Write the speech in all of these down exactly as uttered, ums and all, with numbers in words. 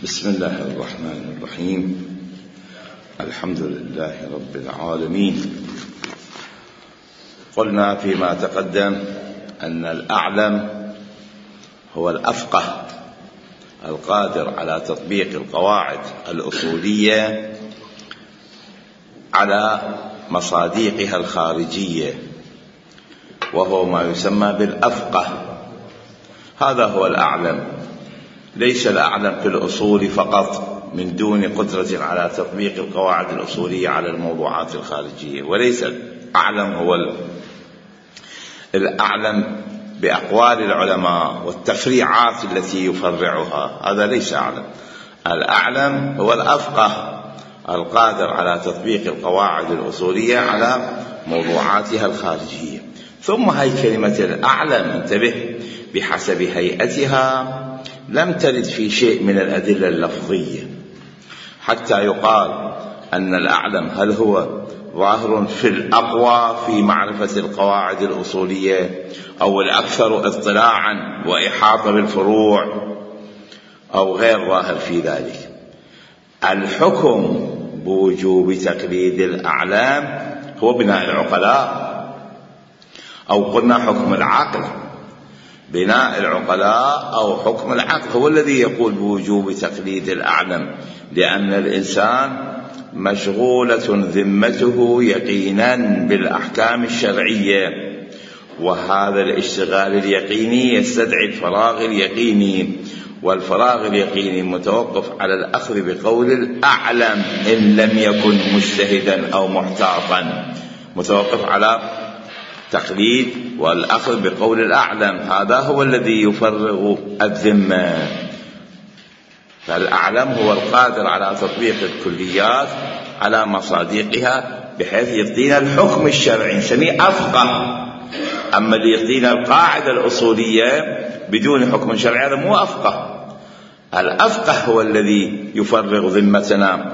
بسم الله الرحمن الرحيم. الحمد لله رب العالمين. قلنا فيما تقدم أن الأعلم هو الأفقه القادر على تطبيق القواعد الأصولية على مصادقها الخارجية، وهو ما يسمى بالأفقه. هذا هو الأعلم، ليس الأعلم في الأصول فقط من دون قدرة على تطبيق القواعد الأصولية على الموضوعات الخارجية، وليس الأعلم هو الأعلم بأقوال العلماء والتفريعات التي يفرعها، هذا ليس أعلم. الأعلم هو الأفقه القادر على تطبيق القواعد الأصولية على موضوعاتها الخارجية. ثم هي كلمة الأعلم، انتبه، بحسب هيئتها لم ترد في شيء من الأدلة اللفظية حتى يقال أن الأعلم هل هو ظاهر في الأقوى في معرفة القواعد الأصولية، أو الأكثر اطلاعا وإحاطة بالفروع، أو غير ظاهر في ذلك. الحكم بوجوب تقليد الأعلام هو بناء العقلاء، أو قلنا حكم العقل. بناء العقلاء أو حكم العقل هو الذي يقول بوجوب تقليد الأعلم، لأن الإنسان مشغولة ذمته يقينا بالأحكام الشرعية، وهذا الاشتغال اليقيني يستدعي الفراغ اليقيني، والفراغ اليقيني متوقف على الأخذ بقول الأعلم إن لم يكن مجتهدا أو محتاطا، متوقف على تقليد والأخذ بقول الأعلم. هذا هو الذي يفرغ الذمة. فالأعلم هو القادر على تطبيق الكليات على مصادقها بحيث يعطينا الحكم الشرعي، نسميه أفقه. أما اللي يعطينا القاعدة الأصولية بدون حكم شرعي هذا مو أفقه. الأفقه هو الذي يفرغ ذمتنا.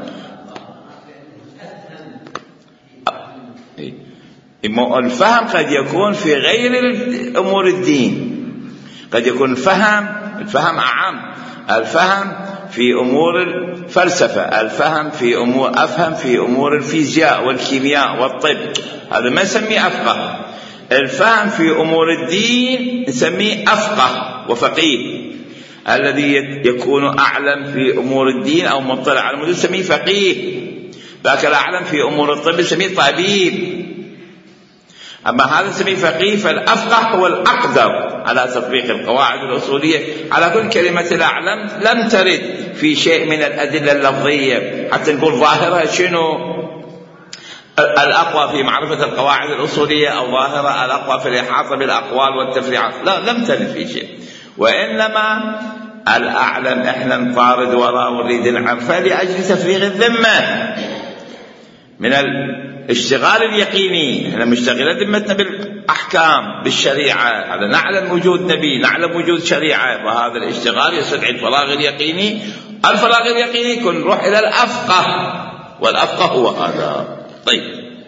الفهم قد يكون في غير أمور الدين، قد يكون الفهم الفهم أعم، الفهم في أمور الفلسفة، الفهم في أمور أفهم في أمور الفيزياء والكيمياء والطب، هذا ما نسميه أفقه. الفهم في أمور الدين نسميه أفقه وفقيه. الذي يكون أعلم في أمور الدين أو مطلع على الموضوع نسميه فقيه. ذاك الأعلم في أمور الطب نسميه طبيب. أما هذا نسميه فقيه. فالأفقه هو الأقدر على تطبيق القواعد الأصولية على كل. كلمة الأعلم لم ترد في شيء من الأدلة اللفظية حتى نقول ظاهرة شنو الأقوى في معرفة القواعد الأصولية، أو ظاهرة الأقوى في الإحاطة بالأقوال والتفريعات، لا، لم ترد في شيء. وإنما الأعلم إحنا نطارد وراء ونريد نعرفه لأجل تفريغ الذمة من الاشتغال اليقيني. احنا مشتغلين ذمتنا بالأحكام بالشريعة، هذا نعلم وجود نبي، نعلم وجود شريعة، وهذا الاشتغال يستدعي الفراغ اليقيني. الفراغ اليقيني يكون نروح إلى الأفقه، والأفقه هو هذا. طيب،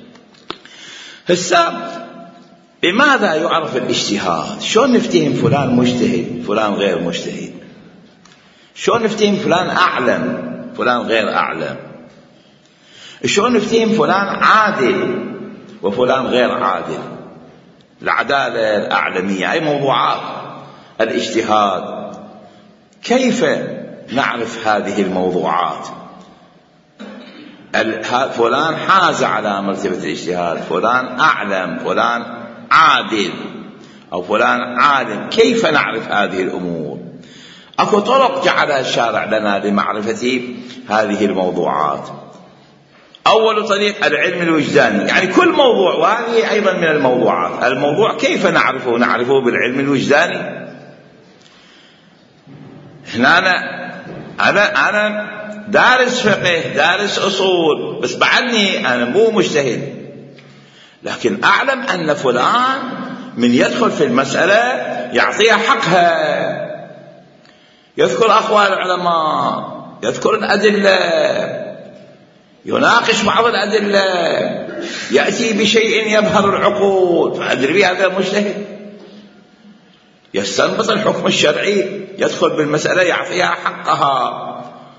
هسه بماذا يعرف الاجتهاد؟ شلون نفتهم فلان مجتهد فلان غير مجتهد؟ شلون نفتهم فلان أعلم فلان غير أعلم؟ شلون نفتهم فلان عادل وفلان غير عادل؟ العدالة الأعلمية أي موضوعات الاجتهاد، كيف نعرف هذه الموضوعات؟ فلان حاز على مرتبة الاجتهاد، فلان أعلم، فلان عادل، أو فلان عالم. كيف نعرف هذه الأمور؟ أكو طرق جعلها الشارع لنا لمعرفة هذه الموضوعات. أول طريق العلم الوجداني، يعني كل موضوع، وهذه أيضا من الموضوعات. الموضوع كيف نعرفه؟ نعرفه بالعلم الوجداني. هنا أنا أنا أنا دارس فقه، دارس أصول، بس بعدني أنا مو مجتهد، لكن أعلم أن فلان من يدخل في المسألة يعطيها حقها، يذكر أقوال العلماء، يذكر الأدلة، يناقش بعض الأدلة، يأتي بشيء يبهر العقول، فأدري به هذا مجتهد. يستنبط الحكم الشرعي، يدخل بالمسألة يعطيها حقها،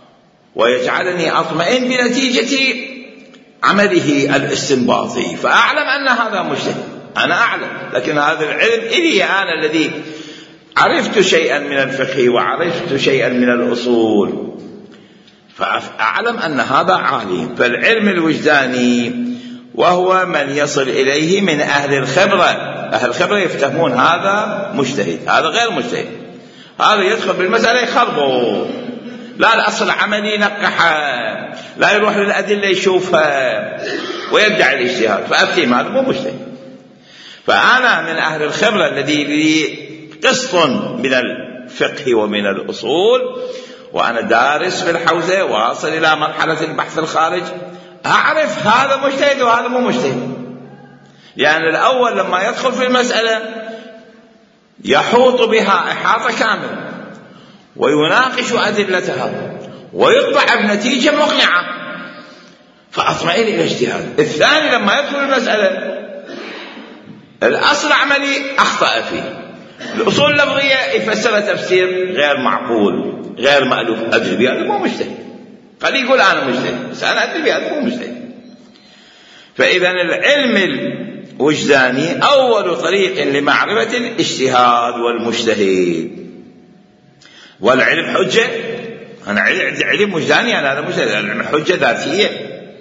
ويجعلني أطمئن بنتيجة عمله الاستنباطي، فأعلم أن هذا مجتهد، أنا أعلم، لكن هذا العلم إلي أنا الذي عرفت شيئا من الفقه وعرفت شيئا من الأصول، فأعلم أن هذا عالم. فالعلم الوجداني وهو من يصل إليه من أهل الخبرة، أهل الخبرة يفتهمون هذا مجتهد هذا غير مجتهد، هذا يدخل بالمسألة يخربه، لا الأصل عملي نقحه، لا يروح للأدلة يشوفها ويدعي الاجتهاد، فأفتهم هذا مو مجتهد. فأنا من أهل الخبرة الذي لي قسط من الفقه ومن الأصول، وأنا دارس في الحوزة واصل إلى مرحلة البحث الخارج، أعرف هذا مجتهد وهذا مو مجتهد. يعني الأول لما يدخل في المسألة يحوط بها إحاطة كاملة ويناقش أدلتها ويطلع بنتيجة مقنعة فأطمئن إلى اجتهاد. الثاني لما يدخل المسألة الأصل عملي أخطأ فيه، الأصول اللفظية يفسر تفسير غير معقول غير مألوف، أدري بهذا مو مجتهد، قد يقول أنا مجتهد بس أنا أدري بهذا مو مجتهد. فإذا العلم الوجداني أول طريق لمعرفة الاجتهاد والمجتهد. والعلم حجة، أنا علم وجداني، أنا هذا مجتهد، العلم حجة ذاتية.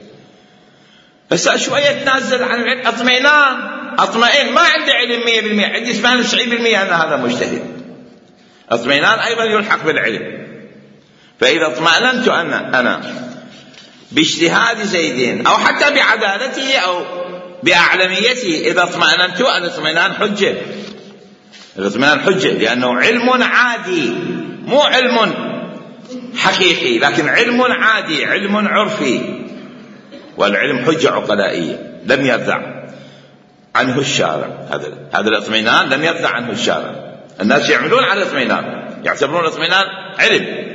بس شوية تنازل عن العلم، اطمئنان اطمئن، ما عندي علم مية بالمية، عندي ثمانية وتسعين بالمية أن هذا مجتهد. اطمئنان أيضا يلحق بالعلم. فإذا اطمئننت أن أنا باجتهاد زيدين أو حتى بعدالته أو بأعلميته، إذا اطمئننت الاطمئنان حجة، الاطمئنان حجة، لأنه علم عادي مو علم حقيقي، لكن علم عادي، علم عرفي، والعلم حجة عقلائية لم يرضع عنه الشارع. هذا هذا الاطمئنان لم يرضع عنه الشارع. الناس يعملون على الاطمئنان، يعتبرون الاطمئنان علم،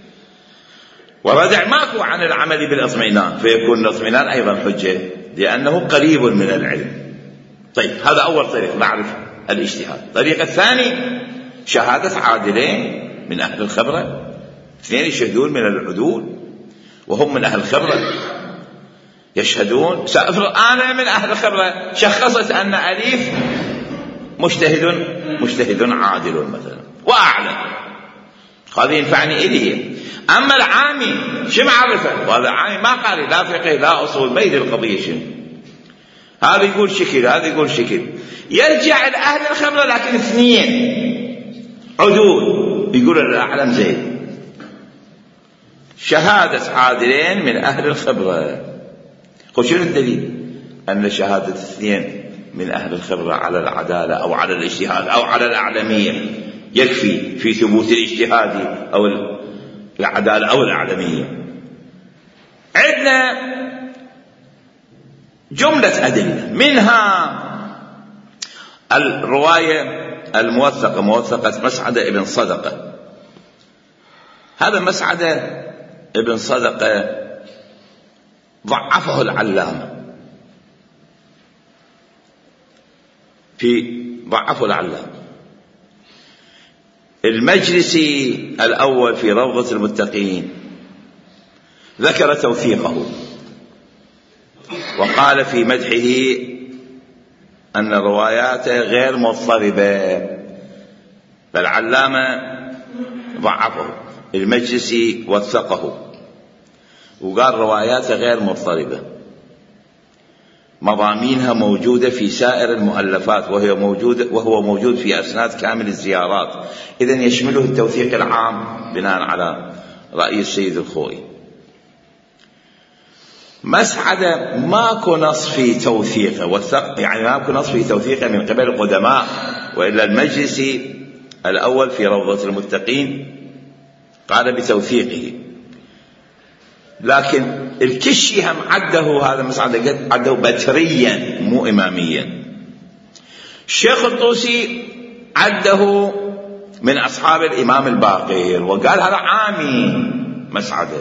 وردع ماكو عن العمل بالاطمئنان، فيكون الاطمئنان أيضا حجة لأنه قريب من العلم. طيب هذا أول طريق نعرف الاجتهاد. الطريق الثاني شهادة عادلين من أهل الخبرة، اثنين يشهدون من العدول وهم من أهل الخبرة، يشهدون. سأفرض أنا من أهل الخبرة شخصت أن أليف مجتهد مجتهد عادل مثلا وأعلم، هذا ينفعني إليه. أما العامي شو معرفه؟ وهذا عامي ما قال لا فقه لا أصول، ما يدري القضية شنو، هذا يقول شكل هذا يقول شكل، يرجع لأهل الخبرة لكن اثنين عدول يقول الأعلم زيد. شهادة عادلين من أهل الخبرة. شنو الدليل؟ أن شهادة اثنين من أهل الخبرة على العدالة أو على الاجتهاد أو على الأعلمية يكفي في ثبوت الاجتهاد أو العدالة أو الأعلمية. عندنا جملة أدلة، منها الرواية الموثقة موثقة مسعدة ابن صدقة. هذا مسعدة ابن صدقة ضعفه العلامة، في ضعفه العلامة. المجلسي الأول في روضة المتقين ذكر توثيقه وقال في مدحه أن رواياته غير مضطربة، فالعلامة ضعفه، المجلسي وثقه وقال رواياته غير مضطربة، مضامينها موجودة في سائر المؤلفات وهي موجودة وهو موجود في أسناد كامل الزيارات، إذن يشمله التوثيق العام بناء على رأي السيد الخوئي. مسعدة ماكو نص في توثيقه وثق، يعني ماكو نص في توثيقه من قبل القدماء، وإلا المجلسي الأول في روضة المتقين قال بتوثيقه، لكن الكشي هم عده هذا مسعدة عده بتريا مو إماميا. الشيخ الطوسي عده من أصحاب الإمام الباقر وقال هذا عامي مسعدة.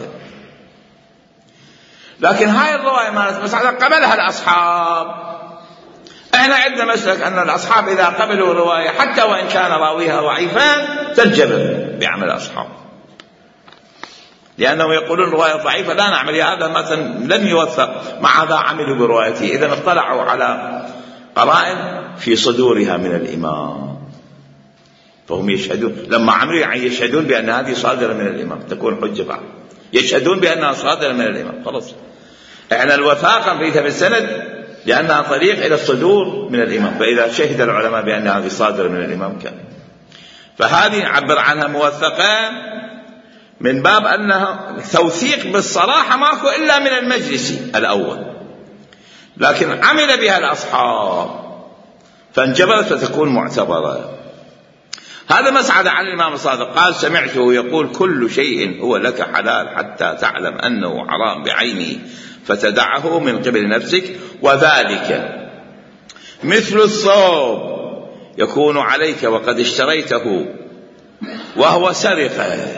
لكن هاي الرواية مالت مسعدة قبلها الأصحاب. احنا عندنا مسلك أن الأصحاب إذا قبلوا رواية حتى وإن كان راويها ضعيفا تنجبر بعمل الأصحاب، لأنهم يقولون رواية ضعيفة لا نعمل هذا مثلا لم يوثق، مع هذا عملوا بروايته. إذن اطلعوا على قرائن في صدورها من الإمام، فهم يشهدون لما عملوا يعني يشهدون بأن هذه صادرة من الإمام، تكون حجة بعد، يشهدون بأنها صادرة من الإمام. خلاص احنا الوثاقة في السند لأنها طريق إلى الصدور من الإمام، فإذا شهد العلماء بأن هذه صادرة من الإمام كان، فهذه نعبر عنها موثقة من باب أنها توثيق بالصراحة ماكو إلا من المجلس الأول، لكن عمل بها الأصحاب فانجبرت فتكون معتبرة. هذا مسعد عن الإمام الصادق قال سمعته يقول كل شيء هو لك حلال حتى تعلم أنه حرام بعينه فتدعه من قبل نفسك، وذلك مثل الثوب يكون عليك وقد اشتريته وهو سرقة،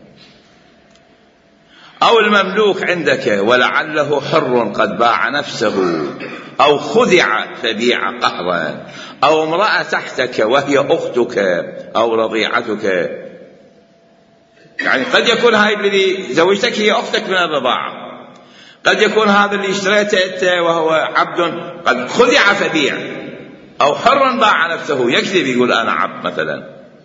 أو المملوك عندك ولعله حر قد باع نفسه، أو خدع فبيع قهرا، أو امرأة تحتك وهي أختك أو رضيعتك. يعني قد يكون هاي الذي زوجتك هي أختك من الرضاعة، قد يكون هذا اللي اشتريته وهو عبد قد خدع فبيع، أو حر باع نفسه يكذب يقول أنا عبد مثلا.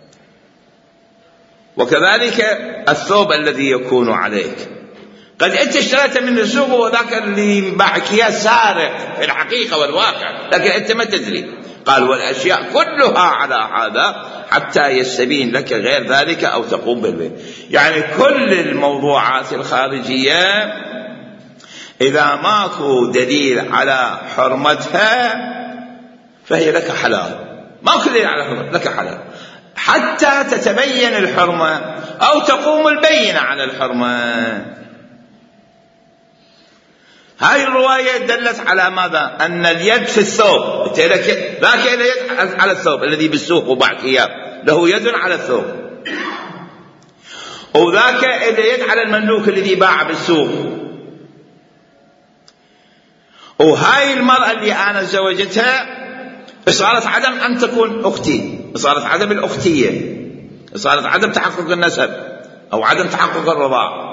وكذلك الثوب الذي يكون عليك، قد أنت اشتريته من السوق وذاك اللي باعك إياه سارق في الحقيقة والواقع، لكن أنت ما تدري. قال والأشياء كلها على هذا حتى يستبين لك غير ذلك أو تقوم بالبيع. يعني كل الموضوعات الخارجية إذا ماكو دليل على حرمتها فهي لك حلال، ماكو دليل على حرمتها لك حلال حتى تتبين الحرمة أو تقوم البينة على الحرمة. هاي الرواية دلت على ماذا؟ أن اليد في الثوب، ذاك له يد على الثوب الذي بالسوق وباعك إياه، له يد على الثوب، وذاك له يد على المملوك الذي باع بالسوق. وهاي المرأة اللي أنا زوجتها صارت عدم أن تكون أختي، صارت عدم الأختية، صارت عدم تحقق النسب أو عدم تحقق الرضاع.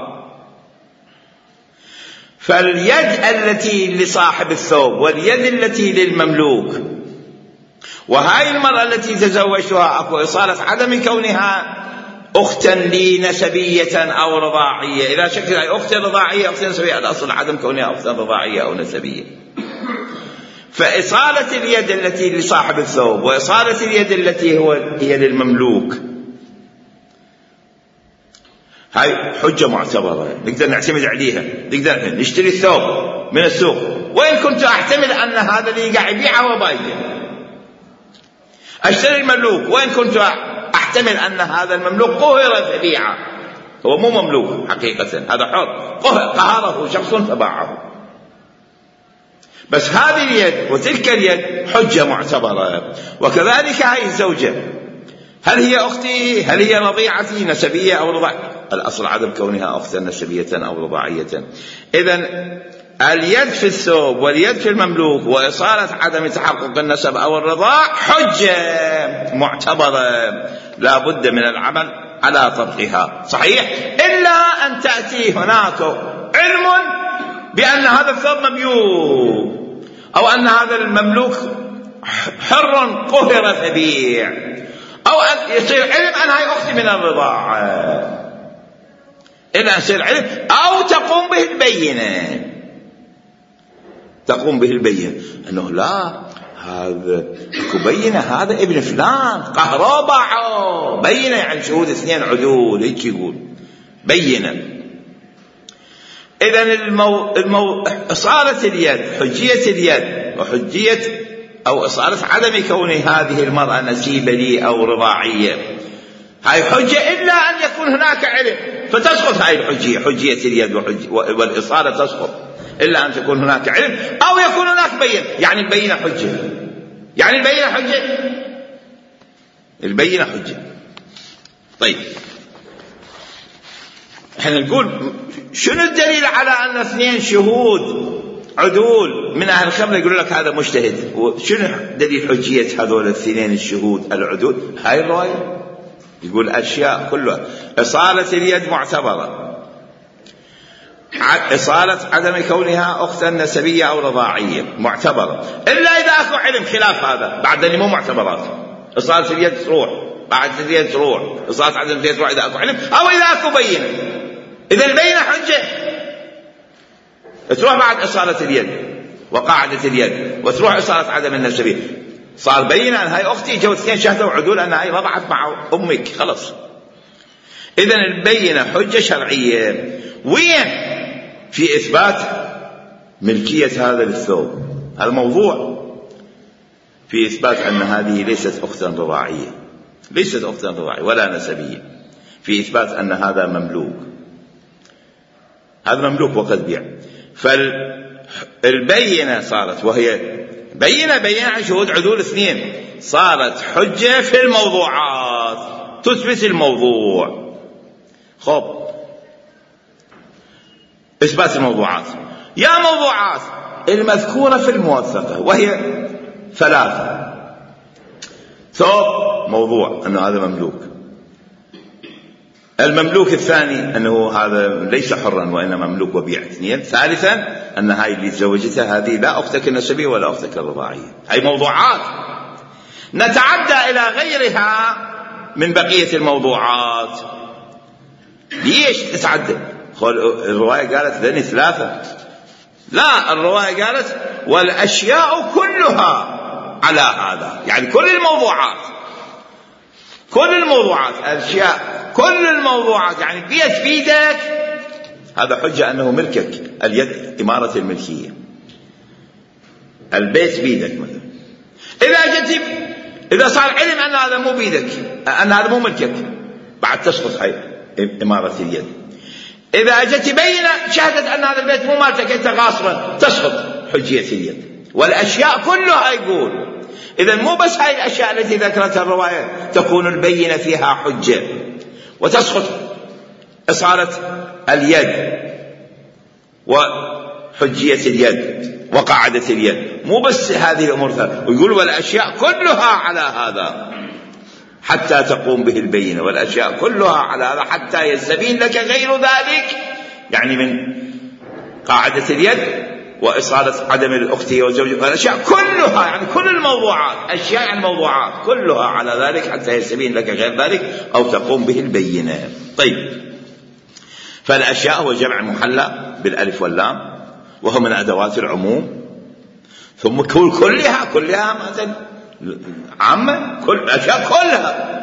فاليد التي لصاحب الثوب واليد التي للمملوك، وهاي المرأة التي تزوجتها أكو إصالة عدم كونها أختا لي نسبية أو رضاعية، إذا شكل أي أخت رضاعية أخت نسبية، الأصل عدم كونها أختا رضاعية أو نسبية. فإصالة اليد التي لصاحب الثوب وإصالة اليد التي هو هي للمملوك هاي حجة معتبرة نقدر نعتمد عليها، نقدر نشتري الثوب من السوق وإن كنت أحتمل أن هذا اللي قاعد يبيعه وبايعه، أشتري المملوك وإن كنت أحتمل أن هذا المملوك قهر فبيعه، هو مو مملوك حقيقة، هذا حر قهره شخص فباعه. بس هذه اليد وتلك اليد حجة معتبرة. وكذلك هاي الزوجة، هل هي أختي؟ هل هي رضيعتي نسبية أو رضاعية؟ الأصل عدم كونها أختا نسبية أو رضاعية. إذن اليد في الثوب واليد في المملوك وإصالة عدم تحقق النسب أو الرضاع حجة معتبرة لا بد من العمل على طبقها، صحيح؟ إلا أن تأتي هناك علم بأن هذا الثوب مبيوع أو أن هذا المملوك حر قهر فبيع، أو أن يصير علم أن هاي أختي من الرضاعة، إلا أن يصير علم أو تقوم به البينة، تقوم به البينة أنه لا هذا بينة هذا ابن فلان قهره باعه، بينة يعني شهود اثنين عدول هيك يقول بينة. إذن المو... المو... إصالة اليد حجية اليد وحجية أو إصالة عدم كون هذه المرأة نسيبة لي أو رضاعية هاي حجة إلا أن يكون هناك علم فتسقط هاي الحجية، حجية اليد وحجية والإصالة تسقط إلا أن تكون هناك علم أو يكون هناك بين، يعني البينة حجة، يعني البينة حجة، البينة حجة. طيب احنا نقول شنو الدليل على أن اثنين شهود عدول من أهل الخبر يقول لك هذا مجتهد؟ وشنو دليل حجية هذول الاثنين الشهود العدول؟ هاي الرواية يقول أشياء كلها إصالة اليد معتبرة إصالة عدم كونها أختا نسبية أو رضاعية معتبرة، إلا إذا أكو علم خلاف هذا بعد اللي مو معتبرات. إصالة اليد تروح، بعد اليد تروح، إصالة عدم اليد تروح إذا أكو علم أو إذا أكو بينة. إذا البينة حجة تروح بعد إصالة اليد وقاعدة اليد، وتروح إصالة عدم النسبية. صار بينة أن هاي أختي، جو اثنين شهدوا عدول أن هاي رضعت مع أمك، خلص. إذن البينة حجة شرعية. وين؟ في إثبات ملكية هذا الثوب، هذا الموضوع، في إثبات أن هذه ليست أختا رضاعية، ليست أختا رضاعية ولا نسبية، في إثبات أن هذا مملوك، هذا مملوك وقد بيع. فالبينة صارت، وهي بينة بينة عن شهود عدول اثنين، صارت حجة في الموضوعات، تثبت الموضوع. خب إثبات الموضوعات، يا موضوعات المذكورة في الموثقة وهي ثلاثة. ثوب موضوع أنه هذا مملوك، المملوك الثاني أنه هذا ليس حرا وإنما مملوك وبيع. اثنين. ثالثا أن هاي اللي تزوجتها هذه لا أختك النسبية ولا أختك الرضاعية. هاي موضوعات. نتعدى إلى غيرها من بقية الموضوعات. ليش تتعدى؟ الرواية قالت ذني ثلاثة، لا، الرواية قالت والأشياء كلها على هذا، يعني كل الموضوعات، كل الموضوعات، الأشياء كل الموضوعات، يعني بيت بيدك، هذا حجة أنه ملكك. اليد إمارة الملكية، البيت بيدك مثلا. إذا جيت إذا صار علم أن هذا مو بيدك، أن هذا مو ملكك، بعد تسقط هاي إمارة اليد. إذا جت بينة شهدت أن هذا البيت مو مالتك أنت غاصبا، تسقط حجية اليد. والأشياء كلها يقول. إذا مو بس هاي الأشياء التي ذكرتها الرواية تكون البينة فيها حجة وتسقط إصالة اليد وحجية اليد وقاعدة اليد، مو بس هذه الأمور ثلاثة. ويقول والأشياء كلها على هذا حتى تقوم به البينة، والأشياء كلها على هذا حتى يستبين لك غير ذلك، يعني من قاعدة اليد وإصالة عدم الأختية والزوجية، والأشياء كلها يعني كل الموضوعات، أشياء عن موضوعات كلها على ذلك حتى يستبين لك غير ذلك أو تقوم به البينة. طيب، فالأشياء هو جمع محلى بالألف واللام، وهو من أدوات العموم. ثم كل كلها كلها مثلا عامة، كل الأشياء كلها.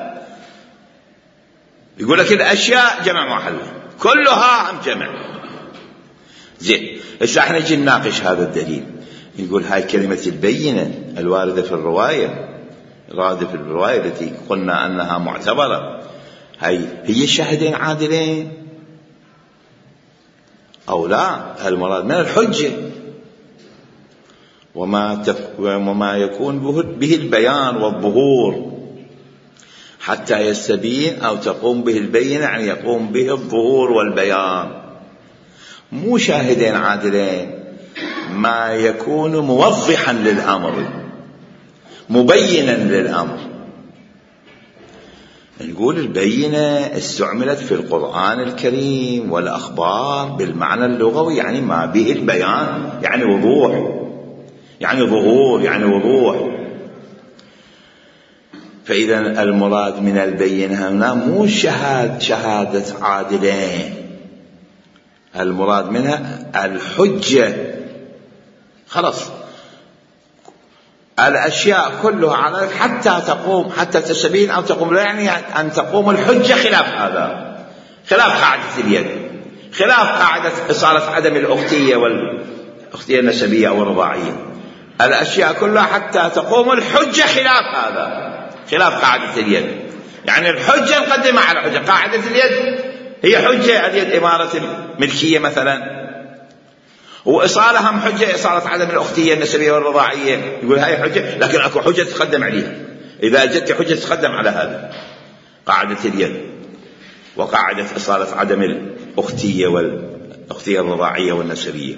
يقول لك الأشياء جمع محلى كلها هم جمع. زين، هسه احنا نجي نناقش هذا الدليل. نقول هاي كلمة البينة الواردة في الرواية، الواردة في الرواية التي قلنا أنها معتبرة، هاي هي شاهدين عادلين أو لا؟ المراد من الحجة وما, تف... وما يكون به البيان والظهور حتى يستبين أو تقوم به البينة، يعني يقوم به الظهور والبيان. مو شاهدين عادلين، ما يكون موضحا للأمر مبينا للأمر. نقول البينة استعملت في القرآن الكريم والأخبار بالمعنى اللغوي، يعني ما به البيان، يعني وضوح، يعني ظهور، يعني وضوح. فإذا المراد من البينة هنا مو شهادة شهادة عادلين، المراد منها الحجة. خلاص، الأشياء كلها على حتى تقوم، حتى تستبين أو تقوم، يعني أن تقوم الحجة خلاف هذا، خلاف قاعدة اليد، خلاف قاعدة إصالة عدم الأختية والأختية النسبية أو الرضاعية. الأشياء كلها حتى تقوم الحجة خلاف هذا، خلاف قاعدة اليد. يعني الحجة نقدمها على حجة. قاعدة اليد هي حجة، اليد إمارة الملكية مثلا، وإصالة هم حجة، إصالة عدم الأختية النسبية والرضاعية. يقول هاي حجة، لكن أكو حجة تقدم عليها. إذا جدت حجة تقدم على هذا، قاعدة اليد وقاعدة إصالة عدم الأختية والأختية الرضاعية والنسبية.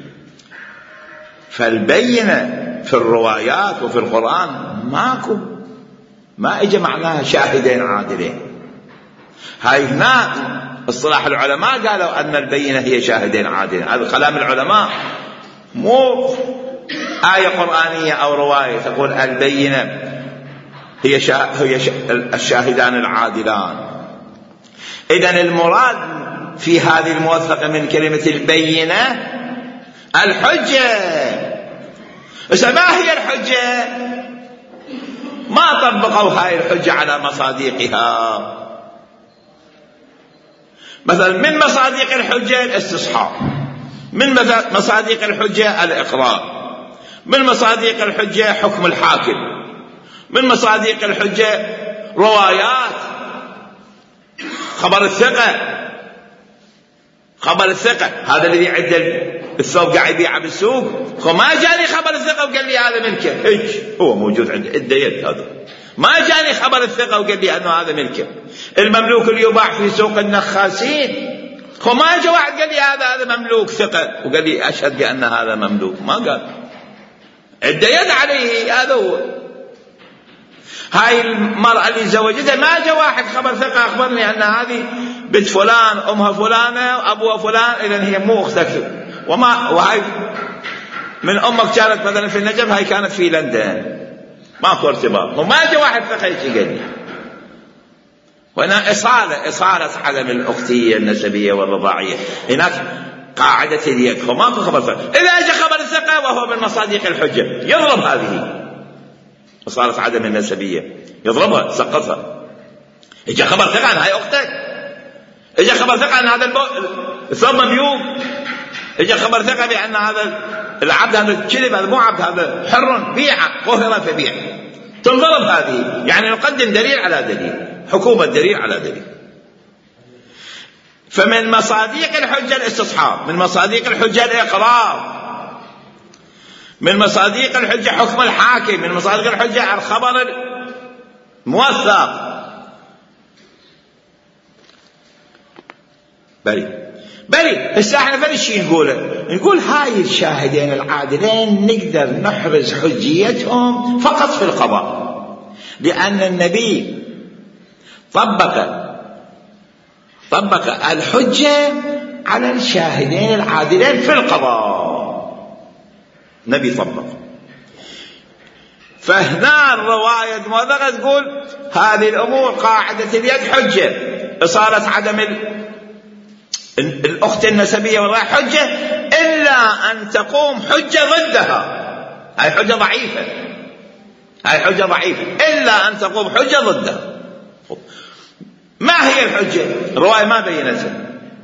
فالبينة في الروايات وفي القرآن ماكو، ما إجا معناها شاهدين عادلين. هاي هنا اصطلاح العلماء قالوا أن البينة هي شاهدين عادلين. هذا كلام العلماء، مو آية قرآنية أو رواية تقول البينة هي, شا... هي شا... الشاهدان العادلان. إذن المراد في هذه الموثقة من كلمة البينة الحجة. بس ما هي الحجة؟ ما طبقوا هاي الحجة على مصادقها. مثلا من مصادق الحجة الاستصحاب، من مصادق الحجة الإقرار، من مصادق الحجة حكم الحاكم، من مصادق الحجة روايات، خبر الثقة. خبر الثقة هذا الذي عند الثوب قاعد يبيعه بالسوق، وما جاني خبر الثقة وقال لي هذا ملكه، هيك هو موجود عند اليد، هذا ما جاني خبر الثقة وقال لي أنه هذا ملكه. المملوك اللي يباع في سوق النخاسين، وما جاء واحد قال لي هذا هذا مملوك ثقة وقال لي أشهد بأن هذا مملوك، ما قال، عند يد عليه، هذا هو. هاي المرأة اللي زوجتها ما جاء واحد خبر ثقة أخبرني أن هذه بنت فلان، أمها فلانة وأبوها فلان، إذن هي مو أختك. وما وهاي من أمك كانت مثلا في النجف، هاي كانت في لندن، ماكو ارتباط. وما جاء واحد ثقة يجي قال لي. وهنا إصالة إصالة عدم الأختية النسبية والرضاعية. هناك قاعدة اليد، وماكو خبر ثقة. إذا أجى خبر الثقة وهو من مصادق الحجة يضرب هذه إصالة عدم النسبية، يضربها سقطها. إجا خبر ثقة أن هاي أختك، إجا خبر ثقة أن هذا الثوب مبيوم، إجا خبر ثقة بأن هذا العبد هذا الكلب، هذا مو عبد، هذا حر بيعه، قهر فبيع، تنضرب هذه. يعني نقدم دليل على دليل، حكومة دليل على دليل. فمن مصادق الحجة الاستصحاب، من مصادق الحجة الإقرار، من مصادق الحجة حكم الحاكم، من مصادق الحجة الخبر الموثق. بلي بلي هسه احنا فل الشيء نقوله، نقول هاي الشاهدين العادلين نقدر نحرز حجيتهم فقط في القضاء، لأن النبي طبق طبق الحجة على الشاهدين العادلين في القضاء، نبي طبق. فهنا الرواية الموثقة تقول هذه الأمور قاعدة اليد حجة، إصالة عدم ال الأخت النسبية والله حجة، إلا أن تقوم حجة ضدها. هاي حجة ضعيفة، هاي حجة ضعيفة، إلا أن تقوم حجة ضدها. ما هي الحجة؟ الرواية ما بينتها،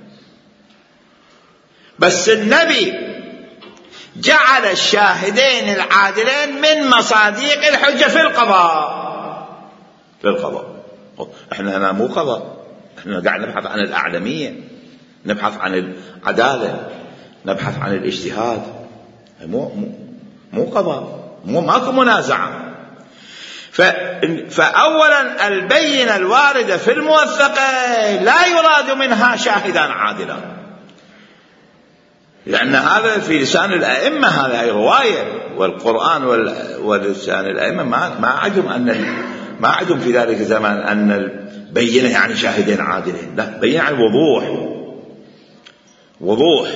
بس النبي جعل الشاهدين العادلين من مصادق الحجة في القضاء. في القضاء احنا هنا مو قضاء، احنا قاعد نبحث عن الأعلمية، نبحث عن العدالة، نبحث عن الاجتهاد، مو مو مو قضاء، مو ماكو منازعة. فأولا البينة الواردة في الموثقة لا يراد منها شاهدان عادلان، لأن هذا في لسان الأئمة، هذا هي رواية، والقرآن ولسان الأئمة ما ما عدم أن ما عدم في ذلك الزمان أن البينة يعني شاهدين عادلين، لا، بينة يعني وضوح، وضوح.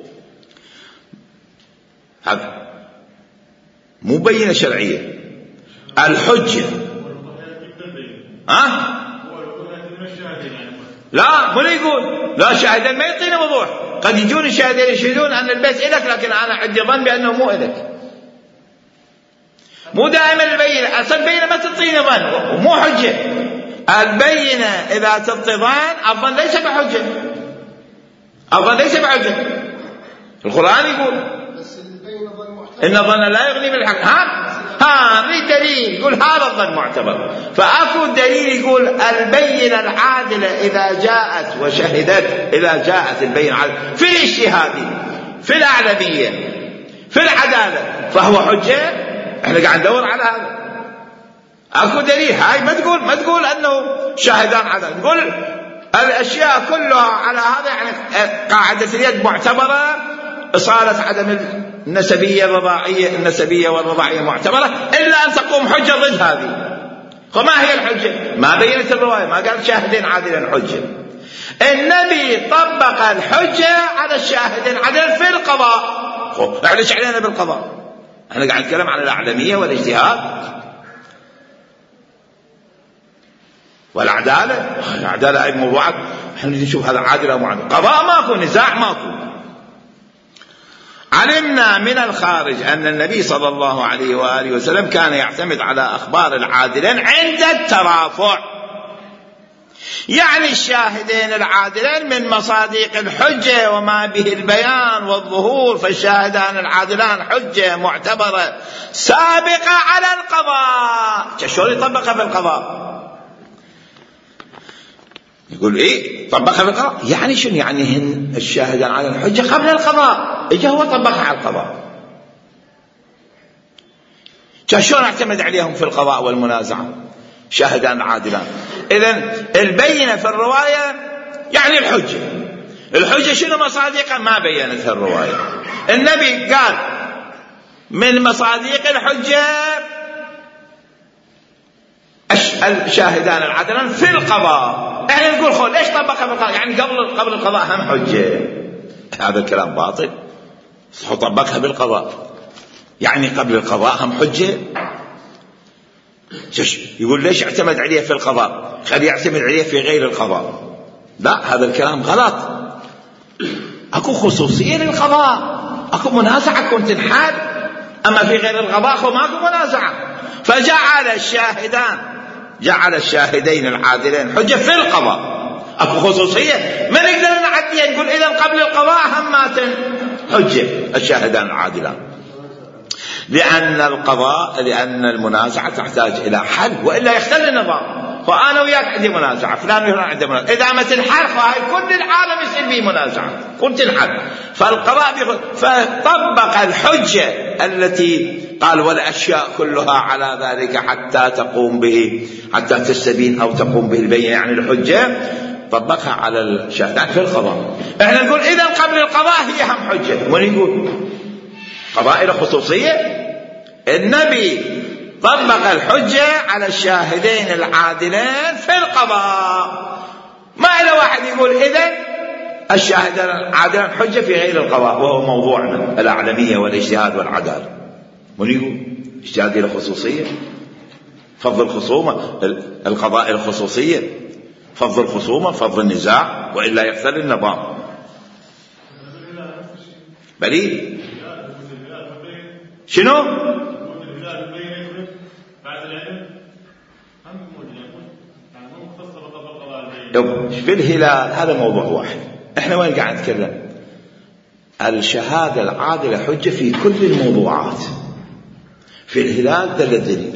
هذا مو بينة شرعية. الحجة ها؟ لا، من يقول لا شاهدين ما يعطينا وضوح. قد يجون الشاهدين يشهدون أن البيت إلك، لكن أنا عندي ظن بأنه مو إلك. مو دائما البينة، أصلا البينة ما تعطيني ظن ومو حجة. البينة إذا تعطي ظن، الظن ليس بحجة، الظن ليس بحجة. القرآن يقول إن الظن لا يغني بالحق. ها ها في دليل يقول هذا الظن معتبر. فأكو دليل يقول البينة العادلة إذا جاءت وشهدت، إذا جاءت البينة العادلة في الاجتهاد، في الأعلمية، في العدالة، فهو حجة. احنا قاعد ندور على هذا. أكو دليل. هاي ما تقول ما تقول أنه شاهدان عدل، نقول الأشياء كلها على هذا، يعني قاعدة اليد معتبرة، إصالة عدم النسبية الرضاعية النسبية والرضاعية معتبرة، إلا أن تقوم حجة ضد هذه. فما هي الحجة؟ ما بينت الرواية، ما قال شاهدين عادلين حجة. النبي طبق الحجة على الشاهدين عدل في القضاء. احنا ايش علينا بالقضاء؟ احنا قاعد نتكلم عن الأعلمية والاجتهاد والعدالة. العدالة أي موضوعات احنا نشوف هذا عادل أو معادل. قضاء ماكو، نزاع ماكو. علمنا من الخارج أن النبي صلى الله عليه وآله وسلم كان يعتمد على أخبار العادلين عند الترافع، يعني الشاهدين العادلين من مصادق الحجة وما به البيان والظهور، فالشاهدان العادلان حجة معتبرة سابقة على القضاء. شلون يطبقها في القضاء؟ يقول ايه طبقها في القضاء؟ يعني شنو؟ يعني هن الشاهدان على الحجة قبل القضاء، اجا هو طبقها على القضاء. شلون اعتمد عليهم في القضاء والمنازعة شاهدان عادلان؟ إذن البينة في الرواية يعني الحجة. الحجة شنو مصادقها؟ ما بينتها الرواية. النبي قال من مصادق الحجة الشاهدان العادلان في القضاء. احنا نقول خل ليش طبقها في القضاء؟ يعني قبل قبل القضاء هم حجة. هذا الكلام باطل. طبقها بالقضاء يعني قبل القضاء هم حجة. يقول ليش اعتمد عليه في القضاء؟ خلي يعتمد عليه في غير القضاء. لا، هذا الكلام غلط. اكو خصوصية للقضاء، اكو منازعة كنت تنحل، اما في غير القضاء اكو ماكو منازعة. فجعل الشاهدان جعل الشاهدين العادلين حجة في القضاء. اكو خصوصية، ما نقدر نعديها نقول اذا قبل القضاء هم ماتن حجة الشاهدان العادلان، لأن القضاء لأن المنازعة تحتاج إلى حل، وإلا يختل النظام. فأنا وياك عندي منازعة، فلان وفلان عنده منازعة، إذا ما تنحل فهي كل العالم يصير به منازعة، كل تنحل. فالقضاء بيخل... فطبق الحجة التي قال والأشياء كلها على ذلك حتى تقوم به، حتى تستبين أو تقوم به البينة، يعني الحجة طبقها على الشاهدان في القضاء. احنا نقول إذا قبل القضاء هي هم حجة، ونقول قضاء له خصوصية. النبي طبق الحجة على الشاهدين العادلين في القضاء. ما إلى واحد يقول إذن الشاهدين العادلين حجة في غير القضاء، وهو موضوعنا الأعلمية والاجتهاد والعدالة. من يقول اجتهاد له خصوصية؟ فض الخصومة القضاء الخصوصية، فض الخصومة فض النزاع، وإلا يختل النظام. بلي شنو؟ في الهلال هذا موضوع واحد. احنا وين قاعد نتكلم؟ الشهادة العادلة حجة في كل الموضوعات. في الهلال دل الدليل.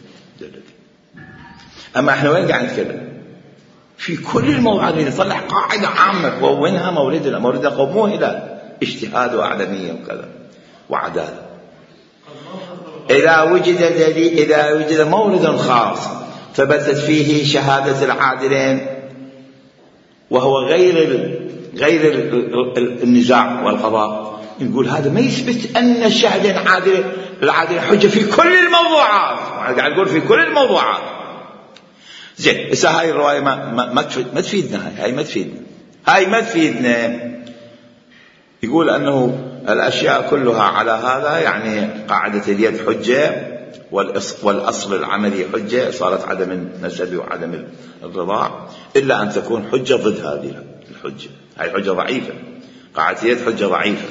اما احنا وين قاعد نتكلم؟ في كل الموضوعات. نطلع قاعدة عامة ووينها موردنا؟ موردنا قوم مو هلال، اجتهاد وأعلمية وكذا وعدالة. إذا وجد دليل، إذا وجد مورد خاص ثبتت فيه شهادة العادلين وهو غير غير النزاع والقضاء، نقول هذا ما يثبت أن الشهادة العادلة العادلة حجة في كل الموضوعات. قاعد نقول في كل الموضوعات. زين، إذا هاي الرواية ما ما ما تفيدنا، هاي هاي ما تفيدنا، هاي ما تفيدنا. يقول أنه الأشياء كلها على هذا، يعني قاعدة اليد حجة والأصل العملي حجة، صارت عدم النسب وعدم الرضاع، إلا أن تكون حجة ضد هذه الحجة. هاي حجة ضعيفة، قاعدة اليد حجة ضعيفة.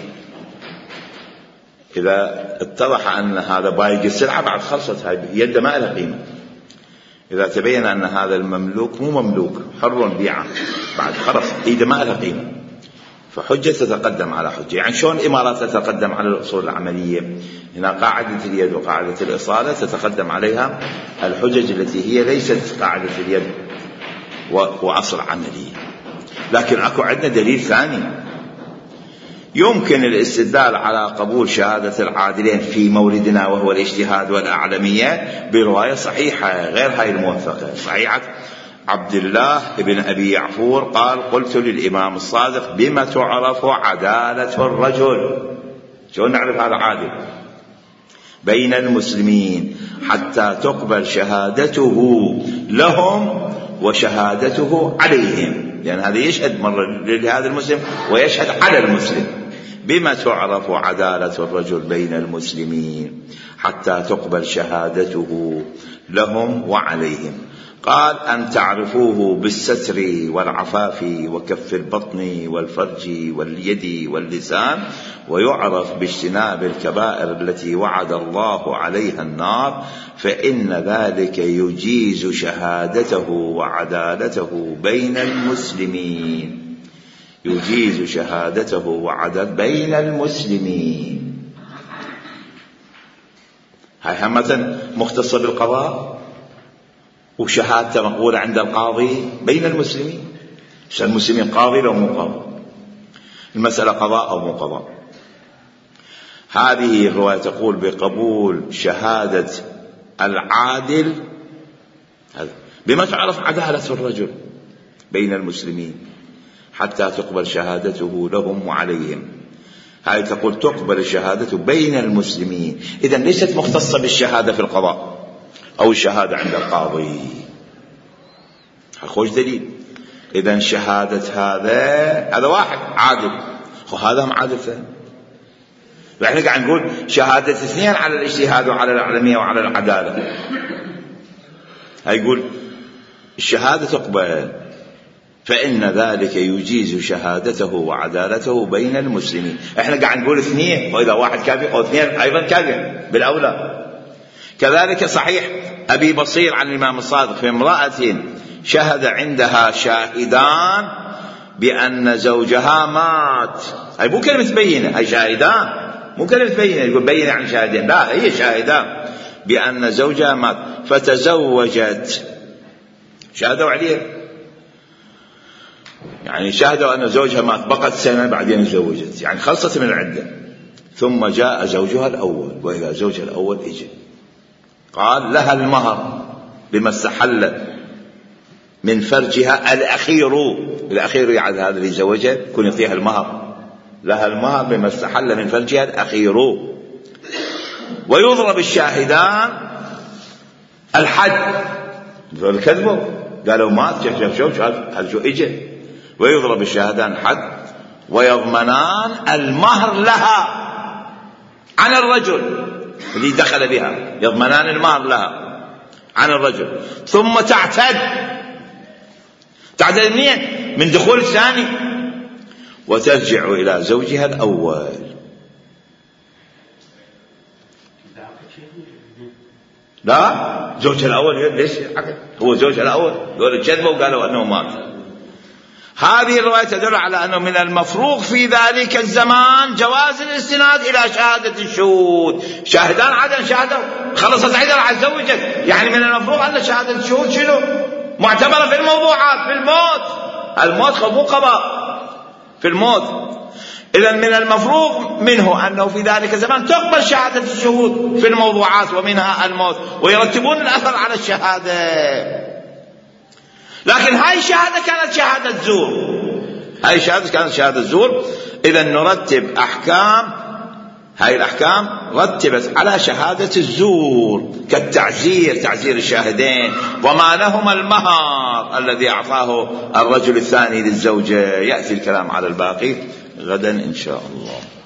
إذا اتضح أن هذا بايق السلعة بعد خلصت، هاي يد ما لها قيمة. إذا تبين أن هذا المملوك مو مملوك، حر بيعه، بعد خلص إيده ما لها قيمة، فحجة تتقدم على حجة. يعني شلون الإمارات تتقدم على الأصول العملية؟ هنا قاعدة اليد وقاعدة الإصالة تتقدم عليها الحجج التي هي ليست قاعدة اليد وأصل عملي. لكن أكو عندنا دليل ثاني، يمكن الاستدلال على قبول شهادة العادلين في موردنا وهو الاجتهاد والأعلمية برواية صحيحة غير هاي الموثقة. صحيحة عبد الله بن أبي يعفور قال: قلت للإمام الصادق: بما تعرف عدالة الرجل؟ شلون نعرف هذا عادل بين المسلمين حتى تقبل شهادته لهم وشهادته عليهم؟ لأن يعني هذا يشهد مرة لهذا المسلم ويشهد على المسلم. بما تعرف عدالة الرجل بين المسلمين حتى تقبل شهادته لهم وعليهم؟ قال: أن تعرفوه بالستر والعفاف وكف البطن والفرج واليد واللسان، ويعرف باجتناب الكبائر التي وعد الله عليها النار، فإن ذلك يجيز شهادته وعدالته بين المسلمين. يجيز شهادته وعدالته بين المسلمين. هاي همة مختصة بالقضاء، وشهادته مقبولة عند القاضي بين المسلمين. المسلمين قاضي لو مو قاضي، المسألة قضاء أو مو قضاء. هذه الرواية تقول بقبول شهادة العادل بما تعرف عدالة الرجل بين المسلمين حتى تقبل شهادته لهم وعليهم. هذه تقول تقبل الشهادة بين المسلمين، إذن ليست مختصة بالشهادة في القضاء أو الشهادة عند القاضي. خوش دليل. إذن شهادة هذا هذا واحد عادل، وهذا هم عادل ثاني. فإحنا قاعد نقول شهادة اثنين على الاجتهاد وعلى العلمية وعلى العدالة. هيقول الشهادة تقبل، فإن ذلك يجيز شهادته وعدالته بين المسلمين. إحنا قاعد نقول اثنين، وإذا واحد كافي أو اثنين أيضا كافي بالأولى. كذلك صحيح أبي بصير عن الإمام الصادق في امرأة شهد عندها شاهدان بأن زوجها مات. هاي مو كلمة بينة، هاي شاهدان، مو كلمة بينة يقول بينة عن شاهدين، لا، هي شاهدان بأن زوجها مات فتزوجت. شهدوا عليه، يعني شهدوا أن زوجها مات، بقت سنة بعدين تزوجت، يعني خلصت من العدة. ثم جاء زوجها الأول، وإذا زوجها الأول إجا قال لها المهر بما استحل من فرجها الأخير. الأخير يعني هذا اللي زوجها يكون يعطيها المهر. لها المهر بما استحل من فرجها الأخير. ويضرب الشاهدان الحد. كذبوا قالوا مات، شوف شوف شوف هذا شو إجا. ويضرب الشاهدان حد ويضمنان المهر لها عن الرجل اللي دخل بها، يضمنان المهر لها عن الرجل. ثم تعتد. تعتد منين؟ من دخول الثاني. وترجع إلى زوجها الأول. لا، زوجها الأول ليش هو زوجها الأول؟ يقول كذبوا وقالوا أنه مات. هذه الرواية تدل على أنه من المفروغ في ذلك الزمان جواز الاستناد إلى شهادة الشهود. شاهدان عدن شهدوا، خلصت عدن على زوجك، يعني من المفروغ أن شهادة الشهود شنو؟ معتبرة في الموضوعات، في الموت. الموت مو قضاء، في الموت. إذن من المفروغ منه أنه في ذلك الزمان تقبل شهادة الشهود في الموضوعات ومنها الموت، ويرتبون الأثر على الشهادة. لكن هاي الشهادة كانت شهادة زور، هاي الشهادة كانت شهادة زور. إذا نرتب أحكام، هاي الأحكام رتبت على شهادة الزور، كالتعزير، تعزير الشاهدين، ضمانهما المهر الذي أعطاه الرجل الثاني للزوجة. يأتي الكلام على الباقي غدا إن شاء الله.